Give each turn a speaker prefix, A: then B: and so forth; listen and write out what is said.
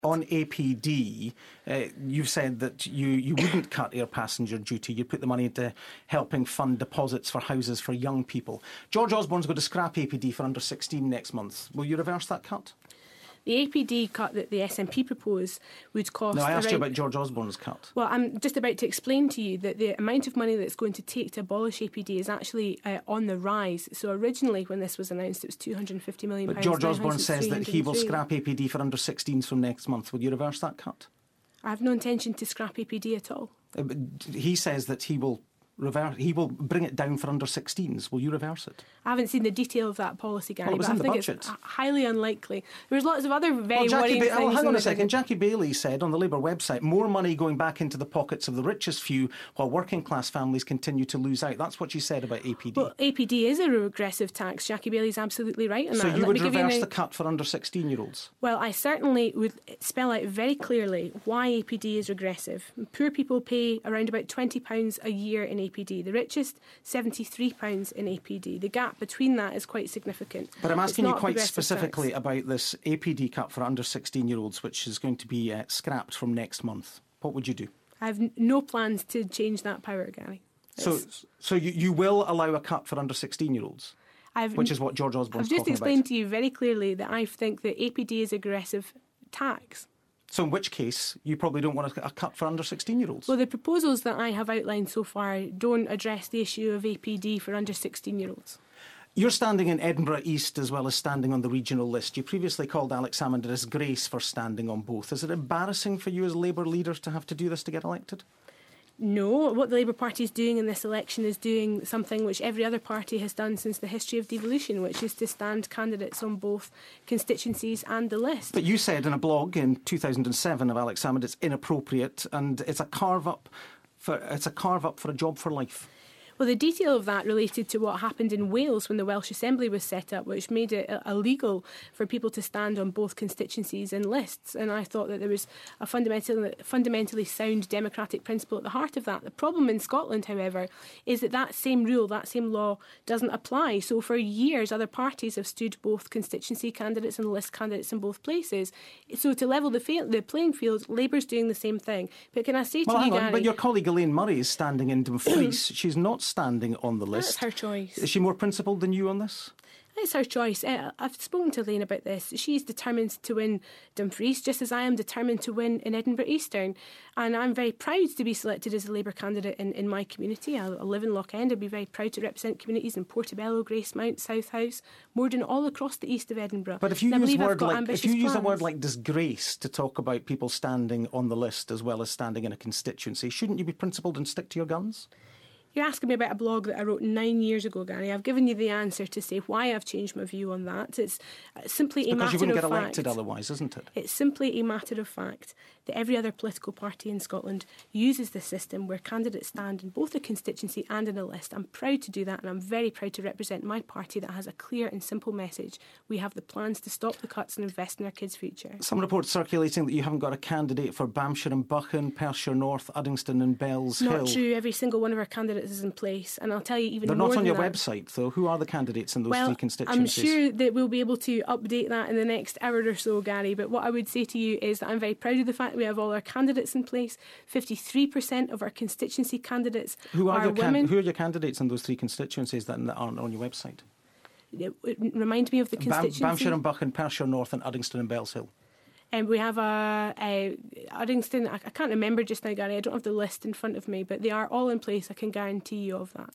A: On APD, you've said that you wouldn't cut air passenger duty. You'd put the money into helping fund deposits for houses for young people. George Osborne's going to scrap APD for under 16 next month. Will you reverse that cut?
B: The APD cut that the SNP propose would cost...
A: No, I asked you about George Osborne's cut.
B: Well, I'm just about to explain to you that the amount of money that's going to take to abolish APD is actually on the rise. So originally, when this was announced, it was £250 million.
A: But George Osborne says that he will scrap APD for under 16s from next month. Will you reverse that cut?
B: I have no intention to scrap APD at all.
A: He says that he will bring it down for under 16s. Will you reverse it?
B: I haven't seen the detail of that policy, Gary,
A: but
B: I think
A: budget.
B: It's highly unlikely. There's lots of other very worrying things.
A: Hang on a second. Jackie Bailey said on the Labour website, more money going back into the pockets of the richest few while working class families continue to lose out. That's what she said about APD.
B: Well, APD is a regressive tax. Jackie Bailey's absolutely right on that.
A: So you would reverse the cut for under 16-year-olds? Well,
B: I certainly would spell out very clearly why APD is regressive. Poor people pay around about £20 a year in APD. The richest, £73 in APD. The gap between that is quite significant.
A: But I'm asking you quite specifically about this APD cut for under 16-year-olds, which is going to be scrapped from next month. What would you do?
B: I have no plans to change that power, Gary.
A: So you will allow a cut for under 16-year-olds? Which is what George Osborne's talking about.
B: I've just explained to you very clearly that I think that APD is aggressive tax.
A: So in which case, you probably don't want a cut for under 16-year-olds?
B: Well, the proposals that I have outlined so far don't address the issue of APD for under 16-year-olds.
A: You're standing in Edinburgh East as well as standing on the regional list. You previously called Alex Salmond a disgrace for standing on both. Is it embarrassing for you as Labour leaders to have to do this to get elected?
B: No, what the Labour Party is doing in this election is doing something which every other party has done since the history of devolution, which is to stand candidates on both constituencies and the list. But
A: you said in a blog in 2007 of Alex Salmond it's inappropriate and it's a carve up for a job for life.
B: Well, the detail of that related to what happened in Wales when the Welsh Assembly was set up, which made it illegal for people to stand on both constituencies and lists. And I thought that there was a fundamentally sound democratic principle at the heart of that. The problem in Scotland, however, is that same rule, that same law doesn't apply. So for years, other parties have stood both constituency candidates and list candidates in both places. So to level the playing field, Labour's doing the same thing. But can I say to you, Gary...
A: But your colleague Elaine Murray is standing in Dumfries. She's not standing on the list.
B: That's her choice.
A: Is she more principled than you on this?
B: It's her choice. I've spoken to Elaine about this. She's determined to win Dumfries, just as I am determined to win in Edinburgh Eastern. And I'm very proud to be selected as a Labour candidate in my community. I live in Lochend. I'd be very proud to represent communities in Portobello, Gracemount, Southhouse, Morden, all across the east of Edinburgh.
A: But if you use a word like disgrace to talk about people standing on the list as well as standing in a constituency, shouldn't you be principled and stick to your guns?
B: You're asking me about a blog that I wrote 9 years ago, Gary. I've given you the answer to say why I've changed my view on that. It's simply a matter of fact.
A: Because you wouldn't get elected otherwise, isn't it?
B: It's simply a matter of fact that every other political party in Scotland uses the system where candidates stand in both a constituency and in a list. I'm proud to do that, and I'm very proud to represent my party that has a clear and simple message. We have the plans to stop the cuts and invest in our kids' future.
A: Some reports circulating that you haven't got a candidate for Bamshire and Buchan, Perthshire North, Uddingston and Bells Hill.
B: Not true. Every single one of our candidates is in place, and I'll tell you even
A: more.
B: They're
A: not on your
B: that.
A: Website, though. Who are the candidates in those three constituencies?
B: I'm sure that we'll be able to update that in the next hour or so, Gary, but what I would say to you is that I'm very proud of the fact that we have all our candidates in place. 53% of our constituency candidates are women.
A: Who are your candidates in those three constituencies that aren't on your website?
B: Remind me of the constituency.
A: Bamshire and Buchan, Perthshire North and Uddingston and Bells Hill.
B: And we have Uddingston, I can't remember just now, Gary, I don't have the list in front of me, but they are all in place, I can guarantee you of that.